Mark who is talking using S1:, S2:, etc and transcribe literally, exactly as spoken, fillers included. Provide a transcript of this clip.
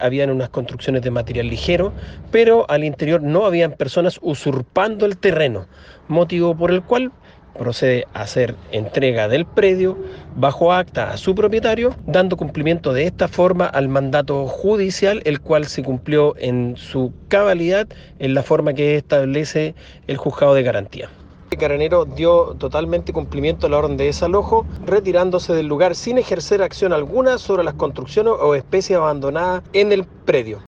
S1: habían unas construcciones de material ligero, pero al interior no habían personas usurpando el terreno, motivo por el cual procede a hacer entrega del predio bajo acta a su propietario, dando cumplimiento de esta forma al mandato judicial, el cual se cumplió en su cabalidad en la forma que establece el juzgado de garantía. El Carabinero dio totalmente cumplimiento a la orden de desalojo, retirándose del lugar sin ejercer acción alguna sobre las construcciones o especies abandonadas en el predio.